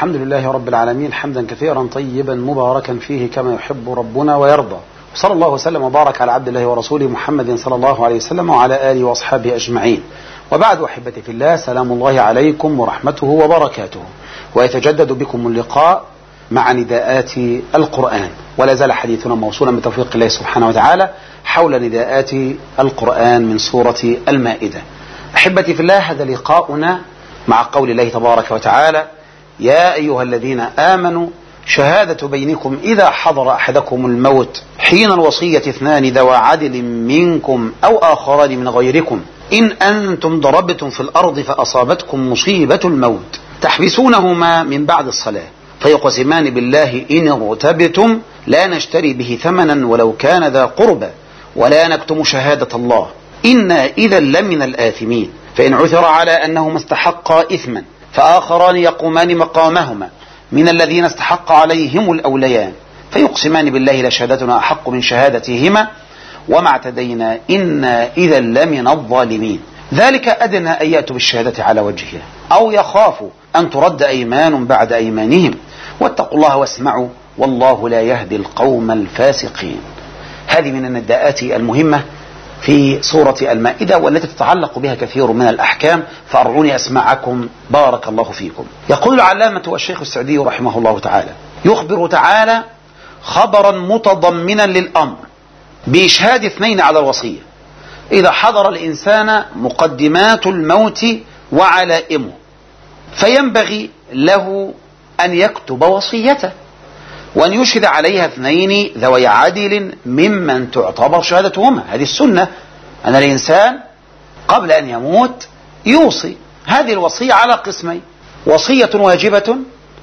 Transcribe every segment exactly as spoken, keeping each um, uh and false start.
الحمد لله رب العالمين، حمدا كثيرا طيبا مباركا فيه كما يحب ربنا ويرضى. وصلى الله وسلم وبارك على عبد الله ورسوله محمد صلى الله عليه وسلم وعلى آله وأصحابه أجمعين. وبعد، أحبتي في الله، سلام الله عليكم ورحمته وبركاته. ويتجدد بكم اللقاء مع نداءات القرآن، ولا زال حديثنا موصولا بتوفيق الله سبحانه وتعالى حول نداءات القرآن من سورة المائدة. أحبتي في الله، هذا لقاؤنا مع قول الله تبارك وتعالى: يا أيها الذين آمنوا شهادة بينكم إذا حضر أحدكم الموت حين الوصية اثنان ذوى عدل منكم أو آخران من غيركم إن أنتم ضربتم في الأرض فأصابتكم مصيبة الموت تحبسونهما من بعد الصلاة فيقسمان بالله إن ارتبتم لا نشتري به ثمنا ولو كان ذا قربى ولا نكتم شهادة الله إنا إذا لمن الآثمين فإن عثر على أنهما استحقا إثما فآخران يقومان مقامهما من الذين استحق عليهم الأوليان فيقسمان بالله لشهادتنا أحق من شهادتهما وما اعتدينا إنا إذا لمن الظالمين ذلك أدنى أن يأتوا بالشهادة على وجهها أو يخافوا أن ترد أيمان بعد أيمانهم واتقوا الله واسمعوا والله لا يهدي القوم الفاسقين. هذه من النداءات المهمة في سورة المائدة والتي تتعلق بها كثير من الأحكام، فأرعوني أسمعكم بارك الله فيكم. يقول العلامة والشيخ السعدي رحمه الله تعالى: يخبر تعالى خبرا متضمنا للأمر بإشهاد اثنين على الوصية إذا حضر الإنسان مقدمات الموت وعلائمه، فينبغي له أن يكتب وصيته وأن يشهد عليها اثنين ذوي عدل ممن تعتبر شهادتهما. هذه السنة، أن الإنسان قبل أن يموت يوصي. هذه الوصية على قسمين: وصية واجبة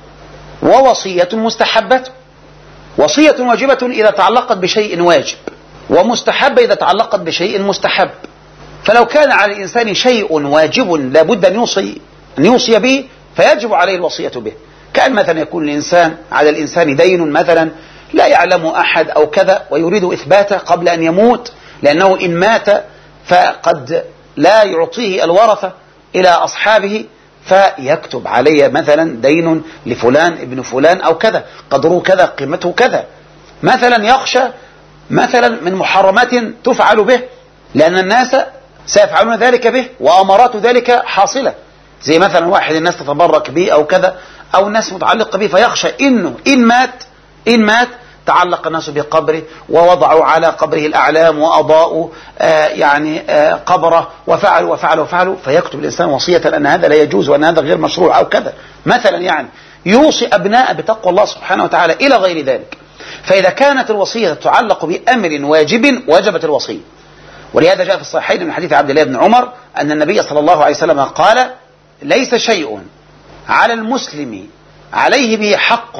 ووصية مستحبة. وصية واجبة إذا تعلقت بشيء واجب، ومستحبة إذا تعلقت بشيء مستحب. فلو كان على الإنسان شيء واجب لابد أن يوصي أن يوصي به فيجب عليه الوصية به، كأن مثلا يكون الإنسان على الإنسان دين مثلا لا يعلم أحد أو كذا ويريد إثباته قبل أن يموت، لأنه إن مات فقد لا يعطيه الورثة إلى أصحابه، فيكتب عليه مثلا دين لفلان ابن فلان أو كذا قدره كذا قيمته كذا، مثلا يخشى مثلا من محرمات تفعل به، لأن الناس سيفعلون ذلك به وأمارات ذلك حاصلة، زي مثلا واحد الناس تتبرك به أو كذا، أو الناس متعلقة به، فيخشى إنه إن مات إن مات تعلق الناس بقبره ووضعوا على قبره الأعلام وأضاءوا آه يعني آه قبره وفعلوا وفعلوا وفعلوا، فيكتب الإنسان وصية أن هذا لا يجوز وأن هذا غير مشروع أو كذا مثلا، يعني يوصي أبناء بتقوى الله سبحانه وتعالى إلى غير ذلك. فإذا كانت الوصية تتعلق بأمر واجب وجبت الوصية، ولهذا جاء في الصحيحين من حديث عبد الله بن عمر أن النبي صلى الله عليه وسلم قال: ليس شيء على المسلم عليه به حق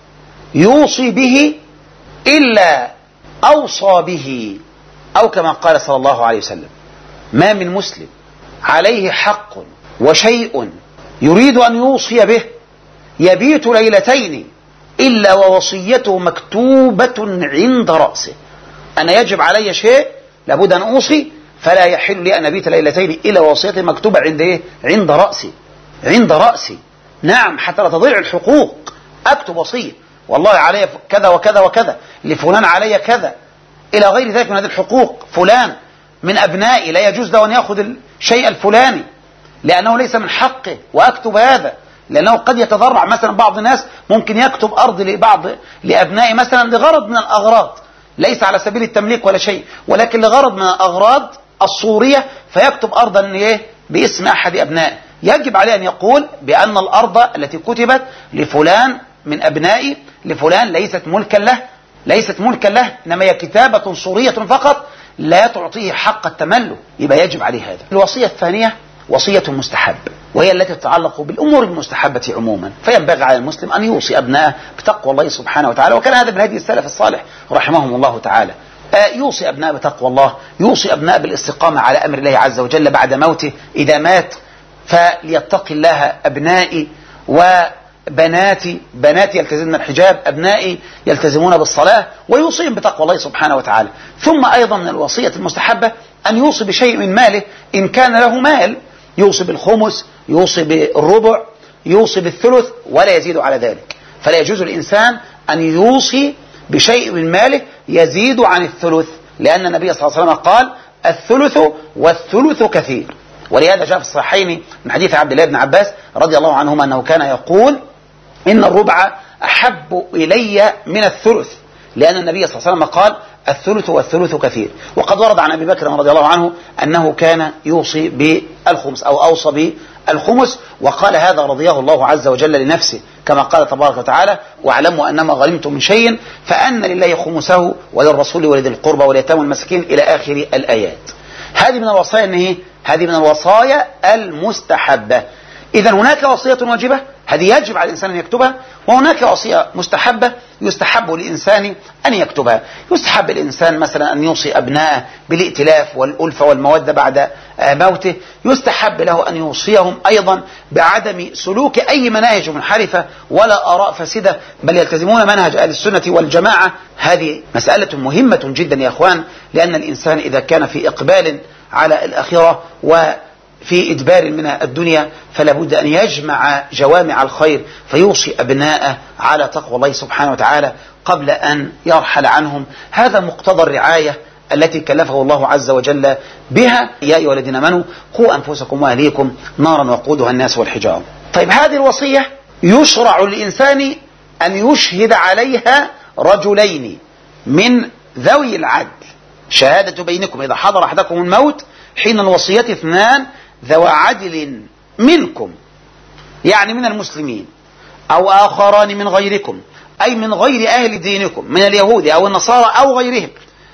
يوصي به إلا أوصى به، أو كما قال صلى الله عليه وسلم: ما من مسلم عليه حق وشيء يريد أن يوصي به يبيت ليلتين إلا ووصيته مكتوبة عند رأسه. أنا يجب علي شيء لابد أن أوصي، فلا يحل لي أن أبيت ليلتين إلا ووصيته مكتوبة عند إيه؟ عند رأسي عند رأسي نعم، حتى لا تضيع الحقوق. أكتب وصية: والله علي كذا وكذا وكذا، لفلان علي كذا، إلى غير ذلك من هذه الحقوق. فلان من أبنائي لا يجوز له أن يأخذ الشيء الفلاني لأنه ليس من حقه، وأكتب هذا، لأنه قد يتضرع مثلا بعض الناس ممكن يكتب أرض لبعض لأبنائي مثلا لغرض من الأغراض، ليس على سبيل التمليك ولا شيء، ولكن لغرض من الأغراض الصورية، فيكتب أرضا باسم أحد أبنائه. يجب عليه أن يقول بأن الأرض التي كتبت لفلان من أبنائي لفلان ليست ملكا له ليست ملكا له إنما هي كتابة صورية فقط لا تعطيه حق التملك، يبقى يجب عليه هذا. الوصية الثانية وصية مستحب، وهي التي تتعلق بالأمور المستحبة عموما، فينبغي على المسلم أن يوصي أبنائه بتقوى الله سبحانه وتعالى، وكان هذا من هدي السلف الصالح رحمهم الله تعالى. يوصي أبناء بتقوى الله، يوصي أبناء بالاستقامة على أمر الله عز وجل بعد موته إذا مات، فليتقي الله أبنائي وبناتي، بناتي يلتزمن الحجاب، أبنائي يلتزمون بالصلاة، ويوصيهم بتقوى الله سبحانه وتعالى. ثم أيضا من الوصية المستحبة أن يوصي بشيء من ماله إن كان له مال، يوصي بالخمس، يوصي بالربع، يوصي بالثلث ولا يزيد على ذلك، فلا يجوز الإنسان أن يوصي بشيء من ماله يزيد عن الثلث، لأن النبي صلى الله عليه وسلم قال الثلث والثلث كثير. ولهذا جاء في الصحيحين من حديث عبد الله بن عباس رضي الله عنهما أنه كان يقول إن الربع أحب إلي من الثلث، لأن النبي صلى الله عليه وسلم قال الثلث والثلث كثير. وقد ورد عن أبي بكر رضي الله عنه أنه كان يوصي بالخمس أو أوصى بالخمس، وقال هذا رضيه الله عز وجل لنفسه كما قال تبارك وتعالى واعلموا أنما غنمتم من شيء فأن لله خمسه وللرسول ولذي القربى واليتامى والمساكين إلى آخر الآيات. هذه من الوصايا إن هذه من الوصايا المستحبة. إذا هناك وصية واجبة هذه يجب على الإنسان أن يكتبها، وهناك وصية مستحبة يستحب للإنسان أن يكتبها. يستحب الإنسان مثلا أن يوصي أبناءه بالائتلاف والألفة والمودة بعد موته، يستحب له أن يوصيهم أيضا بعدم سلوك أي مناهج منحرفة ولا آراء فاسدة، بل يلتزمون منهج أهل السنة والجماعة. هذه مسألة مهمة جدا يا أخوان، لأن الإنسان إذا كان في إقبال على الآخرة وفي إدبار من الدنيا فلا بد أن يجمع جوامع الخير، فيوصي أبناءه على تقوى الله سبحانه وتعالى قبل أن يرحل عنهم. هذا مقتضى الرعاية التي كلفه الله عز وجل بها. يا أيها الذين آمنوا قوا أنفسكم وأهليكم نارا وقودها الناس والحجارة. طيب هذه الوصية يشرع للإنسان أن يشهد عليها رجلين من ذوي العدل، شهادة بينكم إذا حضر أحدكم الموت حين الوصية اثنان ذوى عدل منكم، يعني من المسلمين، أو آخران من غيركم أي من غير أهل دينكم من اليهود أو النصارى أو غيرهم،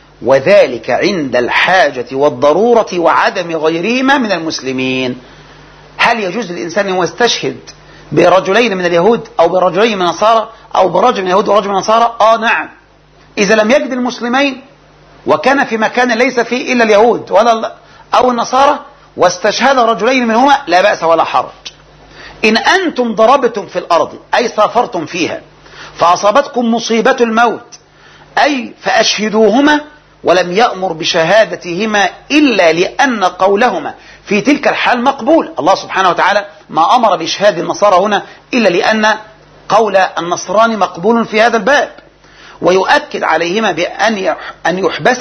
وذلك عند الحاجة والضرورة وعدم غيرهما من المسلمين. هل يجوز للإنسان أن يستشهد برجلين من اليهود أو برجلين من النصارى أو برجل من اليهود ورجل من النصارى؟ آه نعم، إذا لم يجد المسلمين وكان في مكان ليس فيه إلا اليهود ولا أو النصارى واستشهد رجلين منهما لا بأس ولا حرج. إن أنتم ضربتم في الأرض أي سافرتم فيها فأصابتكم مصيبة الموت أي فأشهدوهما، ولم يأمر بشهادتهما إلا لأن قولهما في تلك الحال مقبول. الله سبحانه وتعالى ما أمر بإشهاد النصارى هنا إلا لأن قول النصراني مقبول في هذا الباب، ويؤكد عليهما بأن أن يحبس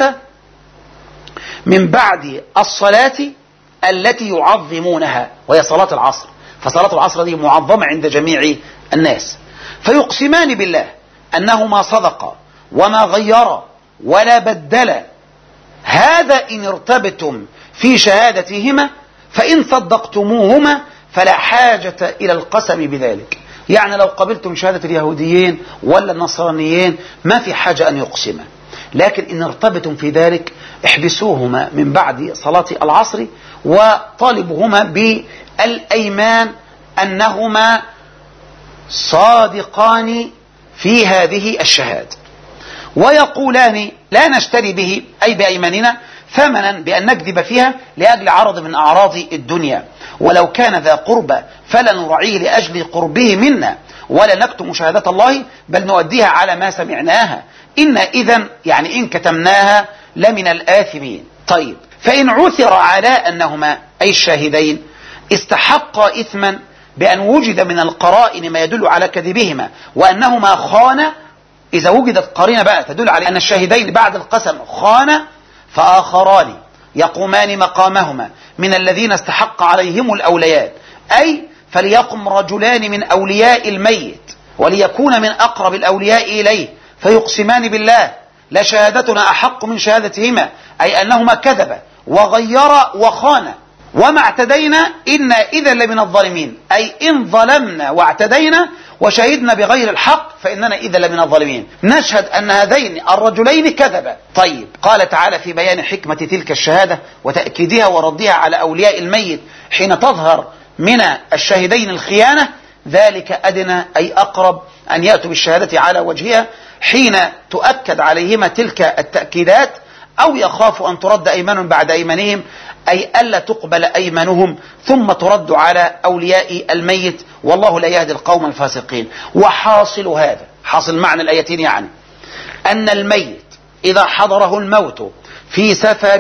من بعد الصلاة التي يعظمونها وهي صلاة العصر، فصلاة العصر دي معظمة عند جميع الناس. فيقسمان بالله أنهما صدقا وما غيرا ولا بدل، هذا إن ارتبتم في شهادتهما، فإن صدقتموهما فلا حاجة إلى القسم بذلك. يعني لو قبلتم شهادة اليهوديين ولا النصرانيين ما في حاجة أن يقسم، لكن إن ارتبتم في ذلك احبسوهما من بعد صلاة العصر وطالبهما بالأيمان أنهما صادقان في هذه الشهادة، ويقولان لا نشتري به أي بأيماننا ثمنا بأن نكذب فيها لأجل عرض من أعراض الدنيا، ولو كان ذا قربى فلا نرعيه لأجل قربه منا ولا نكتم شهادة الله بل نؤديها على ما سمعناها، إن إذن يعني إن كتمناها لمن الآثمين. طيب فإن عثر على أنهما أي الشاهدين استحقا إثما بأن وجد من القرائن ما يدل على كذبهما وأنهما خانا، إذا وجدت قرينة بقى تدل على أن الشاهدين بعد القسم خانا، فآخران يقومان مقامهما من الذين استحق عليهم الأولياء، أي فليقم رجلان من أولياء الميت وليكون من أقرب الأولياء إليه فيقسمان بالله لشهادتنا أحق من شهادتهما، أي أنهما كذبا وغيرا وخانا، وما اعتدينا إنا إذا لمن الظالمين، أي إن ظلمنا واعتدينا وشهدنا بغير الحق فإننا إذا لمن الظالمين، نشهد أن هذين الرجلين كذبا. طيب قال تعالى في بيان حكمة تلك الشهادة وتأكيدها وردها على أولياء الميت حين تظهر من الشاهدين الخيانة، ذلك أدنى أي أقرب أن يأتوا بالشهادة على وجهها حين تؤكد عليهما تلك التأكيدات، أو يخاف أن ترد أيمان بعد أيمانهم، أي ألا تقبل أيمانهم ثم ترد على أولياء الميت، والله لا يهدي القوم الفاسقين. وحاصل هذا حاصل معنى الآيتين يعني أن الميت إذا حضره الموت في سفر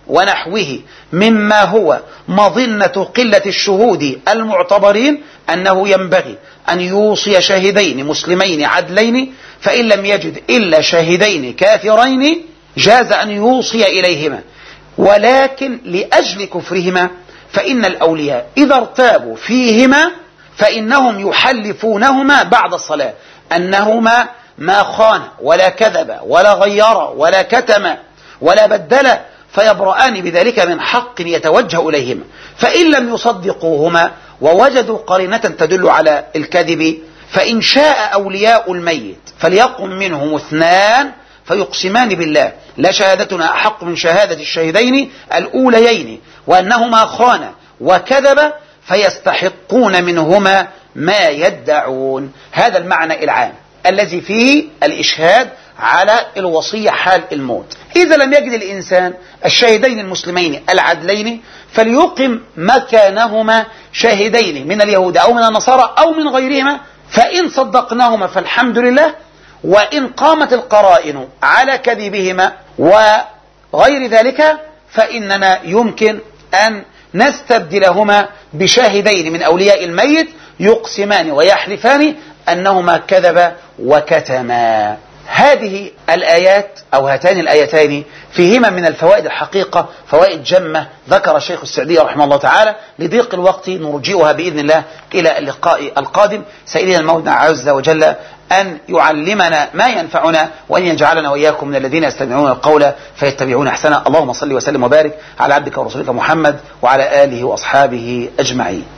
ونحوه مما هو مظنة قلة الشهود المعتبرين أنه ينبغي أن يوصي شاهدين مسلمين عدلين، فإن لم يجد إلا شاهدين كافرين جاز أن يوصي إليهما، ولكن لأجل كفرهما فإن الأولياء إذا ارتابوا فيهما فإنهم يحلفونهما بعد الصلاة أنهما ما خان ولا كذب ولا غير ولا كتم ولا بدل، فيبرآن بذلك من حق يتوجه إليهما. فإن لم يصدقوهما ووجدوا قرينة تدل على الكذب، فإن شاء أولياء الميت فليقم منهم اثنان فيقسمان بالله لا شهادتنا أحق من شهادة الشهدين الأوليين وأنهما خانا وكذب، فيستحقون منهما ما يدعون. هذا المعنى العام الذي فيه الإشهاد على الوصية حال الموت. إذا لم يجد الإنسان الشاهدين المسلمين العدلين فليقم مكانهما شاهدين من اليهود أو من النصارى أو من غيرهما، فإن صدقناهما فالحمد لله، وإن قامت القرائن على كذبهما وغير ذلك فإننا يمكن أن نستبدلهما بشاهدين من أولياء الميت يقسمان ويحلفان أنهما كذب وكتما. هذه الآيات أو هاتان الآيتان فيهما من الفوائد الحقيقة فوائد جمة ذكر الشيخ السعدي رحمه الله تعالى. لضيق الوقت نرجئها بإذن الله إلى اللقاء القادم، سائلين المولى عز وجل أن يعلمنا ما ينفعنا وأن يجعلنا وإياكم من الذين يستمعون القول فيتبعون أحسنه. اللهم صل وسلم وبارك على عبدك ورسولك محمد وعلى آله وأصحابه أجمعين.